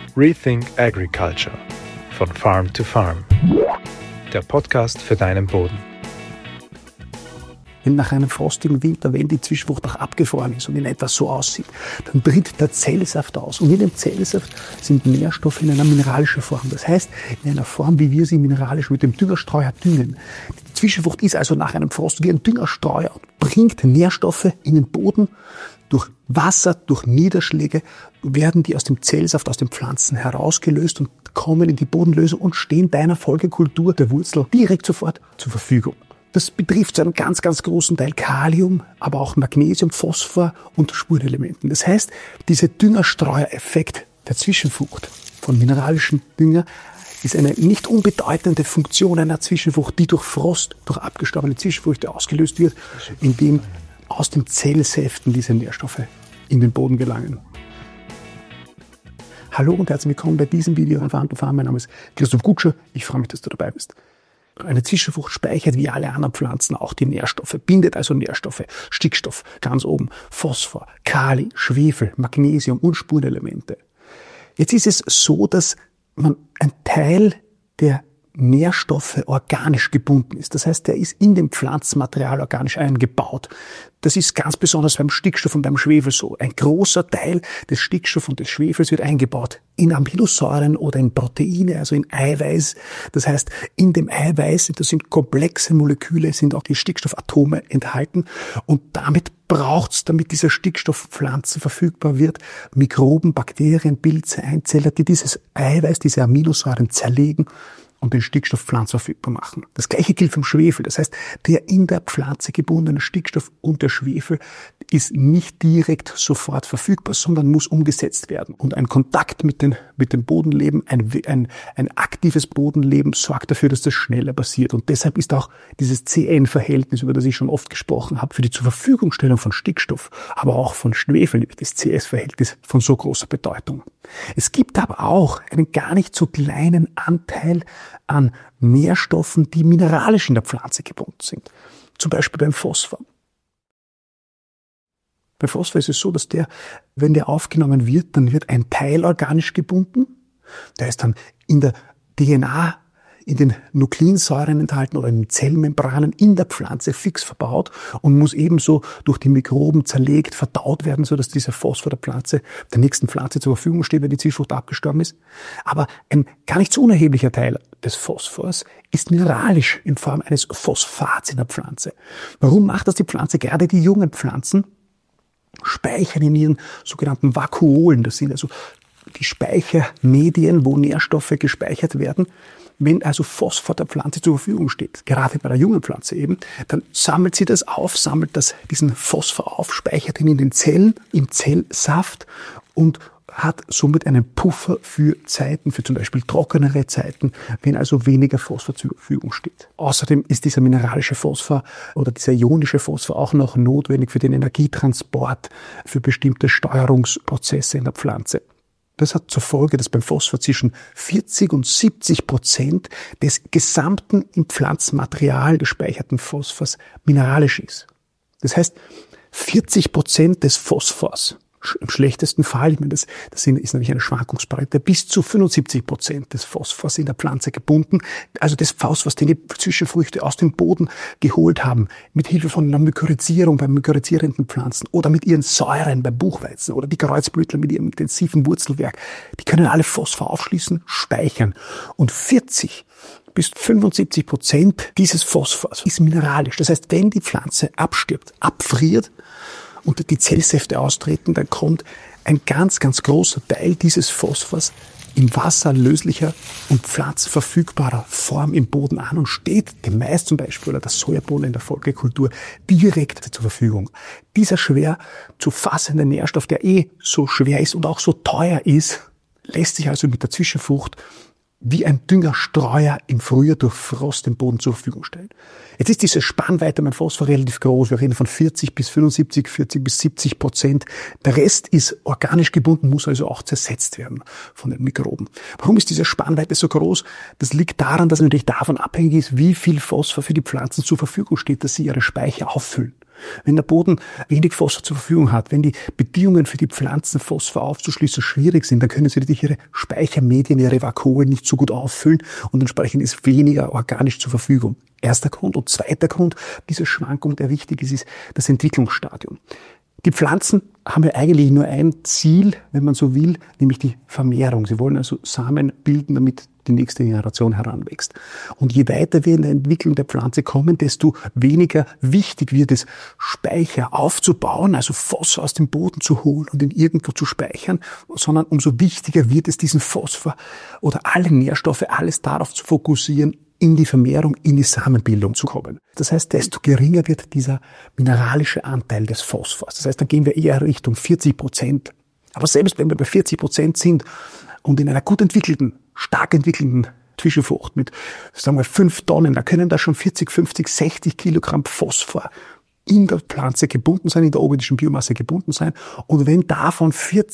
Rethink Agriculture von Farm to Farm. Der Podcast für deinen Boden. Wenn nach einem frostigen Winter, wenn die Zwischenfrucht auch abgefroren ist und in etwas so aussieht, dann tritt der Zellsaft aus. Und in dem Zellsaft sind Nährstoffe in einer mineralischen Form. Das heißt, in einer Form, wie wir sie mineralisch mit dem Düngerstreuer düngen. Die Zwischenfrucht ist also nach einem Frost wie ein Düngerstreuer und bringt Nährstoffe in den Boden. Durch Wasser, durch Niederschläge werden die aus dem Zellsaft, aus den Pflanzen herausgelöst und kommen in die Bodenlösung und stehen deiner Folgekultur, der Wurzel, direkt sofort zur Verfügung. Das betrifft zu einem ganz, ganz großen Teil Kalium, aber auch Magnesium, Phosphor und Spurenelementen. Das heißt, dieser Düngerstreuereffekt der Zwischenfrucht von mineralischen Dünger ist eine nicht unbedeutende Funktion einer Zwischenfrucht, die durch Frost, durch abgestorbene Zwischenfrüchte ausgelöst wird, indem aus den Zellsäften diese Nährstoffe in den Boden gelangen. Hallo und herzlich willkommen bei diesem Video von Farm to Farm. Mein Name ist Christoph Gutscher. Ich freue mich, dass du dabei bist. Eine Zwischenfrucht speichert wie alle anderen Pflanzen auch die Nährstoffe, bindet also Nährstoffe, Stickstoff ganz oben, Phosphor, Kali, Schwefel, Magnesium und Spurenelemente. Jetzt ist es so, dass man ein Teil der Nährstoffe organisch gebunden ist. Das heißt, der ist in dem Pflanzenmaterial organisch eingebaut. Das ist ganz besonders beim Stickstoff und beim Schwefel so. Ein großer Teil des Stickstoffs und des Schwefels wird eingebaut in Aminosäuren oder in Proteine, also in Eiweiß. Das heißt, in dem Eiweiß, das sind komplexe Moleküle, sind auch die Stickstoffatome enthalten und damit braucht's, damit dieser Stickstoff Pflanzen verfügbar wird, Mikroben, Bakterien, Pilze, Einzeller, die dieses Eiweiß, diese Aminosäuren zerlegen und den Stickstoff Pflanze verfügbar machen. Das Gleiche gilt vom Schwefel. Das heißt, der in der Pflanze gebundene Stickstoff und der Schwefel ist nicht direkt sofort verfügbar, sondern muss umgesetzt werden. Und ein Kontakt mit dem Bodenleben, ein aktives Bodenleben sorgt dafür, dass das schneller passiert. Und deshalb ist auch dieses CN-Verhältnis, über das ich schon oft gesprochen habe, für die Zurverfügungstellung von Stickstoff, aber auch von Schwefel, das CS-Verhältnis, von so großer Bedeutung. Es gibt aber auch einen gar nicht so kleinen Anteil an Nährstoffen, die mineralisch in der Pflanze gebunden sind. Zum Beispiel beim Phosphor. Bei Phosphor ist es so, dass wenn der aufgenommen wird, dann wird ein Teil organisch gebunden. Der ist dann in der DNA, in den Nukleinsäuren enthalten oder in den Zellmembranen in der Pflanze fix verbaut und muss ebenso durch die Mikroben zerlegt, verdaut werden, sodass dieser Phosphor der nächsten Pflanze zur Verfügung steht, wenn die Zwischenfrucht abgestorben ist. Aber ein gar nicht so unerheblicher Teil des Phosphors ist mineralisch in Form eines Phosphats in der Pflanze. Warum macht das die Pflanze? Gerade die jungen Pflanzen speichern in ihren sogenannten Vakuolen. Das sind also die Speichermedien, wo Nährstoffe gespeichert werden. Wenn also Phosphor der Pflanze zur Verfügung steht, gerade bei der jungen Pflanze eben, dann sammelt sie das auf, diesen Phosphor auf, speichert ihn in den Zellen, im Zellsaft und hat somit einen Puffer für Zeiten, für zum Beispiel trockenere Zeiten, wenn also weniger Phosphor zur Verfügung steht. Außerdem ist dieser mineralische Phosphor oder dieser ionische Phosphor auch noch notwendig für den Energietransport, für bestimmte Steuerungsprozesse in der Pflanze. Das hat zur Folge, dass beim Phosphor zwischen 40% und 70% des gesamten im Pflanzenmaterial gespeicherten Phosphors mineralisch ist. Das heißt, 40% des Phosphors, im schlechtesten Fall, das ist natürlich eine Schwankungsbreite, bis zu 75% des Phosphors in der Pflanze gebunden. Also des Phosphors, den die Zwischenfrüchte aus dem Boden geholt haben, mit Hilfe von einer Mykorrhizierung bei mykorrhizierenden Pflanzen oder mit ihren Säuren beim Buchweizen oder die Kreuzblütler mit ihrem intensiven Wurzelwerk. Die können alle Phosphor aufschließen, speichern. Und 40 bis 75% dieses Phosphors ist mineralisch. Das heißt, wenn die Pflanze abstirbt, abfriert, und die Zellsäfte austreten, dann kommt ein ganz, ganz großer Teil dieses Phosphors in wasserlöslicher und pflanzenverfügbarer Form im Boden an und steht dem Mais zum Beispiel oder der Sojabohne in der Folgekultur direkt zur Verfügung. Dieser schwer zu fassende Nährstoff, der so schwer ist und auch so teuer ist, lässt sich also mit der Zwischenfrucht wie ein Düngerstreuer im Frühjahr durch Frost den Boden zur Verfügung stellen. Jetzt ist diese Spannweite beim Phosphor relativ groß. Wir reden von 40 bis 75, 40 bis 70%. Der Rest ist organisch gebunden, muss also auch zersetzt werden von den Mikroben. Warum ist diese Spannweite so groß? Das liegt daran, dass es natürlich davon abhängig ist, wie viel Phosphor für die Pflanzen zur Verfügung steht, dass sie ihre Speicher auffüllen. Wenn der Boden wenig Phosphor zur Verfügung hat, wenn die Bedingungen für die Pflanzen Phosphor aufzuschließen schwierig sind, dann können sie ihre Speichermedien, ihre Vakuole nicht so gut auffüllen und entsprechend ist weniger organisch zur Verfügung. Erster Grund. Und zweiter Grund, diese Schwankung, der wichtig ist das Entwicklungsstadium. Die Pflanzen haben ja eigentlich nur ein Ziel, wenn man so will, nämlich die Vermehrung. Sie wollen also Samen bilden, damit die nächste Generation heranwächst. Und je weiter wir in der Entwicklung der Pflanze kommen, desto weniger wichtig wird es, Speicher aufzubauen, also Phosphor aus dem Boden zu holen und ihn irgendwo zu speichern, sondern umso wichtiger wird es, diesen Phosphor oder alle Nährstoffe, alles darauf zu fokussieren, in die Vermehrung, in die Samenbildung zu kommen. Das heißt, desto geringer wird dieser mineralische Anteil des Phosphors. Das heißt, dann gehen wir eher Richtung 40%. Aber selbst wenn wir bei 40% sind und in einer gut entwickelten, stark entwickelten Zwischenfrucht mit, sagen wir, 5 Tonnen, da können da schon 40, 50, 60 Kilogramm Phosphor in der Pflanze gebunden sein, in der oberdischen Biomasse gebunden sein. Und wenn davon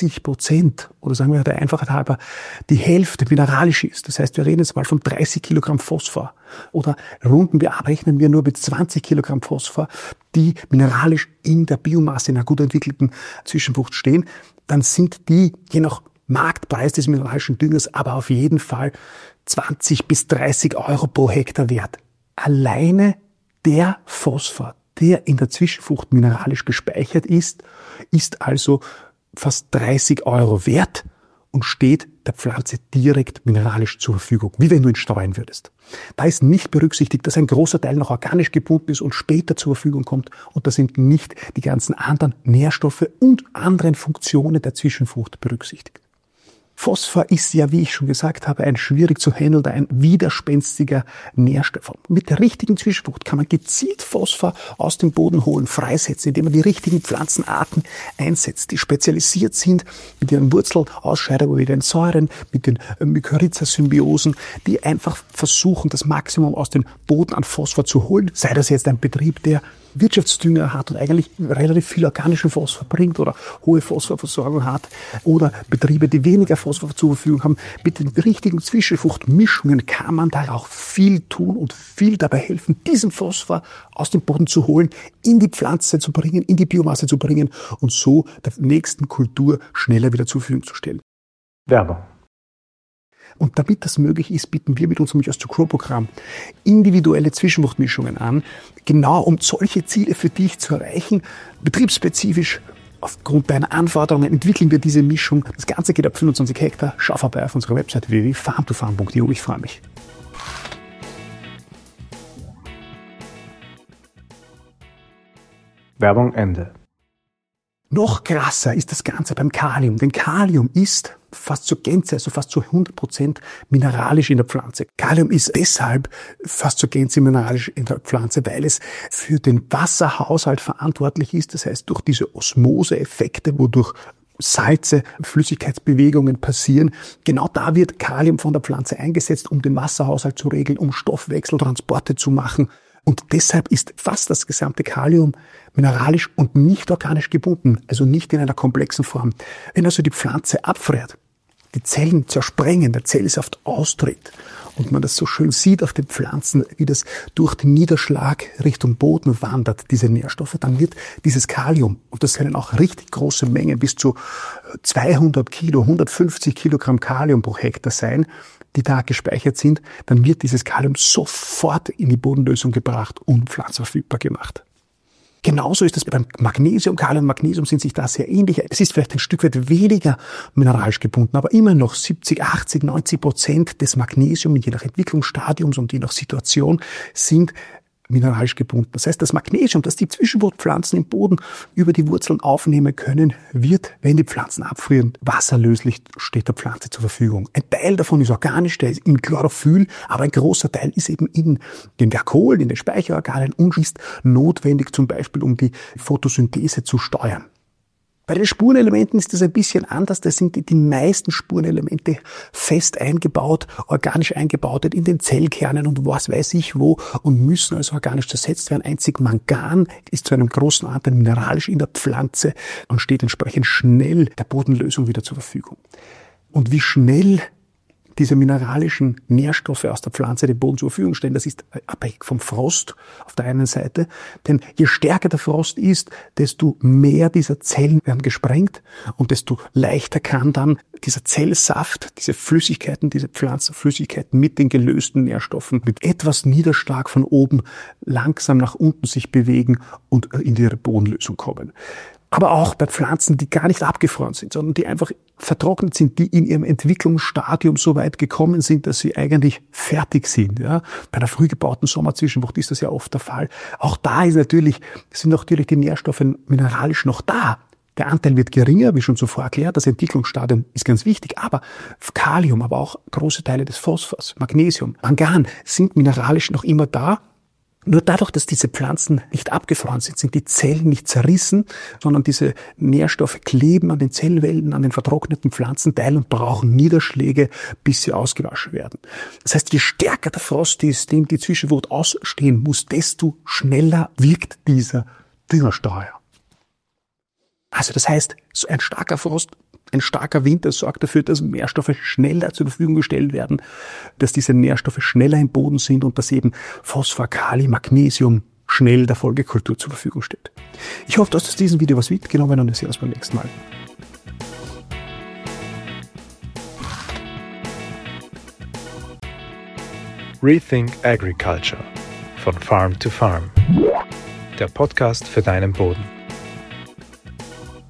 40% oder sagen wir der Einfachheit halber die Hälfte mineralisch ist, das heißt, wir reden jetzt mal von 30 Kilogramm Phosphor oder runden wir ab, rechnen wir nur mit 20 Kilogramm Phosphor, die mineralisch in der Biomasse in einer gut entwickelten Zwischenfrucht stehen, dann sind die je nach Marktpreis des mineralischen Düngers aber auf jeden Fall 20 bis 30 Euro pro Hektar wert. Alleine der Phosphor, der in der Zwischenfrucht mineralisch gespeichert ist also fast 30 Euro wert und steht der Pflanze direkt mineralisch zur Verfügung, wie wenn du ihn streuen würdest. Da ist nicht berücksichtigt, dass ein großer Teil noch organisch gebunden ist und später zur Verfügung kommt und da sind nicht die ganzen anderen Nährstoffe und anderen Funktionen der Zwischenfrucht berücksichtigt. Phosphor ist ja, wie ich schon gesagt habe, ein schwierig zu handelnder, ein widerspenstiger Nährstoff. Mit der richtigen Zwischenfrucht kann man gezielt Phosphor aus dem Boden holen, freisetzen, indem man die richtigen Pflanzenarten einsetzt, die spezialisiert sind mit ihren Wurzelausscheidungen, mit den Säuren, mit den Mykorrhiza-Symbiosen, die einfach versuchen, das Maximum aus dem Boden an Phosphor zu holen, sei das jetzt ein Betrieb, der Wirtschaftsdünger hat und eigentlich relativ viel organischen Phosphor bringt oder hohe Phosphorversorgung hat oder Betriebe, die weniger Phosphor zur Verfügung haben. Mit den richtigen Zwischenfruchtmischungen kann man da auch viel tun und viel dabei helfen, diesen Phosphor aus dem Boden zu holen, in die Pflanze zu bringen, in die Biomasse zu bringen und so der nächsten Kultur schneller wieder zur Verfügung zu stellen. Werbung. Und damit das möglich ist, bieten wir mit unserem Just to Grow Programm individuelle Zwischenfruchtmischungen an, genau um solche Ziele für dich zu erreichen. Betriebsspezifisch, aufgrund deiner Anforderungen, entwickeln wir diese Mischung. Das Ganze geht ab 25 Hektar. Schau vorbei auf unserer Website www.farmtofarm.eu. Ich freue mich. Werbung Ende. Noch krasser ist das Ganze beim Kalium. Denn Kalium ist fast zur Gänze, also fast zu 100% mineralisch in der Pflanze. Kalium ist deshalb fast zur Gänze mineralisch in der Pflanze, weil es für den Wasserhaushalt verantwortlich ist. Das heißt, durch diese Osmoseeffekte, wodurch Salze, Flüssigkeitsbewegungen passieren. Genau da wird Kalium von der Pflanze eingesetzt, um den Wasserhaushalt zu regeln, um Stoffwechseltransporte zu machen. Und deshalb ist fast das gesamte Kalium mineralisch und nicht organisch gebunden, also nicht in einer komplexen Form. Wenn also die Pflanze abfriert, die Zellen zersprengen, der Zellsaft austritt und man das so schön sieht auf den Pflanzen, wie das durch den Niederschlag Richtung Boden wandert, diese Nährstoffe, dann wird dieses Kalium, und das können auch richtig große Mengen, bis zu 200 Kilo, 150 Kilogramm Kalium pro Hektar sein, die da gespeichert sind, dann wird dieses Kalium sofort in die Bodenlösung gebracht und pflanzenverfügbar gemacht. Genauso ist es beim Magnesium. Kalium und Magnesium sind sich da sehr ähnlich. Es ist vielleicht ein Stück weit weniger mineralisch gebunden, aber immer noch 70, 80, 90% des Magnesiums, je nach Entwicklungsstadiums und je nach Situation, sind mineralisch gebunden. Das heißt, das Magnesium, das die Zwischenwurzelpflanzen im Boden über die Wurzeln aufnehmen können, wird, wenn die Pflanzen abfrieren, wasserlöslich steht der Pflanze zur Verfügung. Ein Teil davon ist organisch, der ist im Chlorophyll, aber ein großer Teil ist eben in den Vakuolen, in den Speicherorganen und ist notwendig zum Beispiel, um die Photosynthese zu steuern. Bei den Spurenelementen ist das ein bisschen anders. Da sind die meisten Spurenelemente fest eingebaut, organisch eingebaut in den Zellkernen und was weiß ich wo und müssen also organisch zersetzt werden. Einzig Mangan ist zu einem großen Anteil mineralisch in der Pflanze und steht entsprechend schnell der Bodenlösung wieder zur Verfügung. Und wie schnell diese mineralischen Nährstoffe aus der Pflanze dem Boden zur Verfügung stellen. Das ist abhängig vom Frost auf der einen Seite. Denn je stärker der Frost ist, desto mehr dieser Zellen werden gesprengt und desto leichter kann dann dieser Zellsaft, diese Flüssigkeiten, diese Pflanzenflüssigkeiten mit den gelösten Nährstoffen mit etwas Niederschlag von oben langsam nach unten sich bewegen und in ihre Bodenlösung kommen. Aber auch bei Pflanzen, die gar nicht abgefroren sind, sondern die einfach vertrocknet sind, die in ihrem Entwicklungsstadium so weit gekommen sind, dass sie eigentlich fertig sind. Ja? Bei einer früh gebauten Sommerzwischenfrucht ist das ja oft der Fall. Auch da sind natürlich die Nährstoffe mineralisch noch da. Der Anteil wird geringer, wie schon zuvor erklärt. Das Entwicklungsstadium ist ganz wichtig. Aber Kalium, aber auch große Teile des Phosphors, Magnesium, Mangan sind mineralisch noch immer da. Nur dadurch, dass diese Pflanzen nicht abgefroren sind, sind die Zellen nicht zerrissen, sondern diese Nährstoffe kleben an den Zellwänden, an den vertrockneten Pflanzenteilen und brauchen Niederschläge, bis sie ausgewaschen werden. Das heißt, je stärker der Frost ist, dem die Zwischenfrucht ausstehen muss, desto schneller wirkt dieser Düngersteuer. Also das heißt, so ein starker Frost, ein starker Winter sorgt dafür, dass Nährstoffe schneller zur Verfügung gestellt werden, dass diese Nährstoffe schneller im Boden sind und dass eben Phosphor, Kali, Magnesium schnell der Folgekultur zur Verfügung steht. Ich hoffe, du hast aus diesem Video was mitgenommen und wir sehen uns beim nächsten Mal. Rethink Agriculture von Farm to Farm. Der Podcast für deinen Boden.